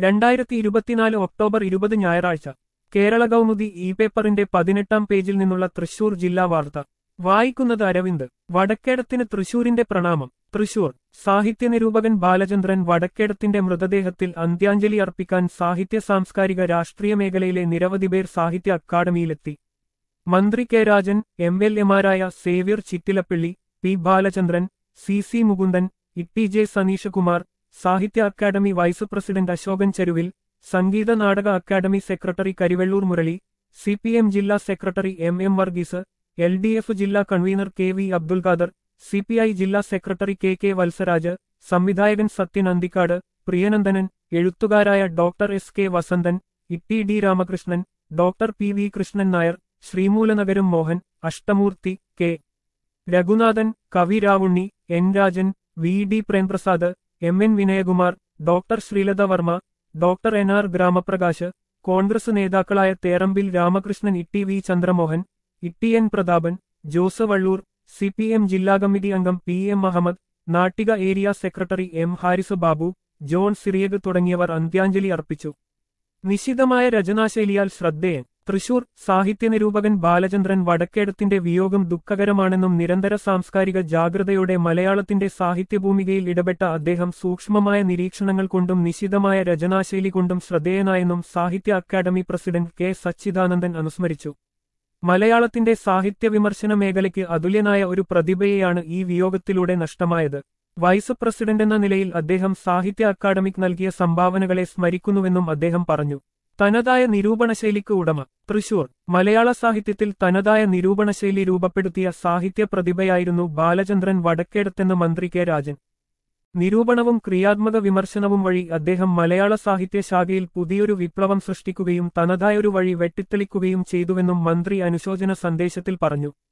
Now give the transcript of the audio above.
2024 October 20 ഞായറാഴ്ച Kerala Kaumudi E പേപ്പറിന്റെ 18-ാം പേജിൽ നിന്നുള്ള തൃശൂർ ജില്ലാ വാർത്ത വായിക്കുന്നത് അരവിന്ദ്. വടക്കേടത്തിന് തൃശൂരിന്റെ പ്രണാമം. തൃശൂർ സാഹിത്യ നിരൂപകൻ ബാലചന്ദ്രൻ വടക്കേടത്തിന്റെ മൃതദേഹത്തിൽ അന്ത്യാഞ്ജലി അർപ്പിക്കാൻ സാഹിത്യ സാംസ്കാരിക രാഷ്ട്രീയ മേഖലയിലെ നിരവധി പേർ സാഹിത്യ അക്കാദമിയിലെത്തി. മന്ത്രി കെ രാജൻ, എംഎൽഎമാരായ Xavier Chittilappilly, P Balachandran, C Mukundan, E J Saneeshkumar, Sahitya Akademi vice president Ashokan Cheruvil, Sangeetha Nataka Akademi secretary Karivellur Murali, CPM ജില്ലാ സെക്രട്ടറി എം വർഗീസ്, എൽഡിഎഫ് ജില്ലാ convener K Abdul Khader, CPI ജില്ലാ സെക്രട്ടറി കെ വത്സരാജ്, സംവിധായകൻ സത്യൻ അന്തിക്കാട്, പ്രിയനന്ദനൻ, എഴുത്തുകാരായ doctor K Vasanthan, D Ramakrishnan, doctor P Krishnan Nair, Sreemoolanagaram Mohan, Ashtamoorthy, K Raghunathan, കവി Ravunni, Rajan, D Premprasad, N Vinayakumar, doctor Sreelatha Varma, doctor R Gramaprakash, Congress നേതാക്കളായ Therambil Ramakrishnan, V Chandramohan, N Prathapan, Jose Vallur, CPM ജില്ലാ committee അംഗം M Ahammed, Nattika area secretary Haris Babu, John Cyriac തുടങ്ങിയവർ അന്ത്യാഞ്ജലി അർപ്പിച്ചു. നിശിതമായ രചനാശൈലിയാൽ ശ്രദ്ധേയൻ. തൃശൂർ സാഹിത്യ നിരൂപകൻ ബാലചന്ദ്രൻ വടക്കേടത്തിന്റെ വിയോഗം ദുഃഖകരമാണെന്നും നിരന്തര സാംസ്കാരിക ജാഗ്രതയോടെ മലയാളത്തിന്റെ സാഹിത്യഭൂമികയിൽ ഇടപെട്ട അദ്ദേഹം സൂക്ഷ്മമായ നിരീക്ഷണങ്ങൾ കൊണ്ടും നിശിതമായ രചനാശൈലി കൊണ്ടും ശ്രദ്ധേയനായെന്നും സാഹിത്യ അക്കാദമി പ്രസിഡന്റ് കെ സച്ചിദാനന്ദൻ അനുസ്മരിച്ചു. മലയാളത്തിന്റെ സാഹിത്യ വിമർശന മേഖലയ്ക്ക് അതുല്യനായ ഒരു പ്രതിഭയെയാണ് ഈ വിയോഗത്തിലൂടെ നഷ്ടമായത്. വൈസ് പ്രസിഡന്റെന്ന നിലയിൽ അദ്ദേഹം സാഹിത്യ അക്കാദമിക്ക് നൽകിയ സംഭാവനകളെ സ്മരിക്കുന്നുവെന്നും അദ്ദേഹം പറഞ്ഞു. തനതായ നിരൂപണശൈലിക്ക് ഉടമ. തൃശൂർ മലയാള സാഹിത്യത്തിൽ തനതായ നിരൂപണശൈലി രൂപപ്പെടുത്തിയ സാഹിത്യ പ്രതിഭയായിരുന്നു ബാലചന്ദ്രൻ വടക്കേടത്തെന്ന് മന്ത്രി കെ രാജൻ. നിരൂപണവും ക്രിയാത്മക വിമർശനവും വഴി അദ്ദേഹം മലയാള സാഹിത്യ ശാഖയിൽ പുതിയൊരു വിപ്ലവം സൃഷ്ടിക്കുകയും തനതായൊരു വഴി വെട്ടിത്തെളിക്കുകയും ചെയ്തുവെന്നും മന്ത്രി അനുശോചന സന്ദേശത്തിൽ പറഞ്ഞു.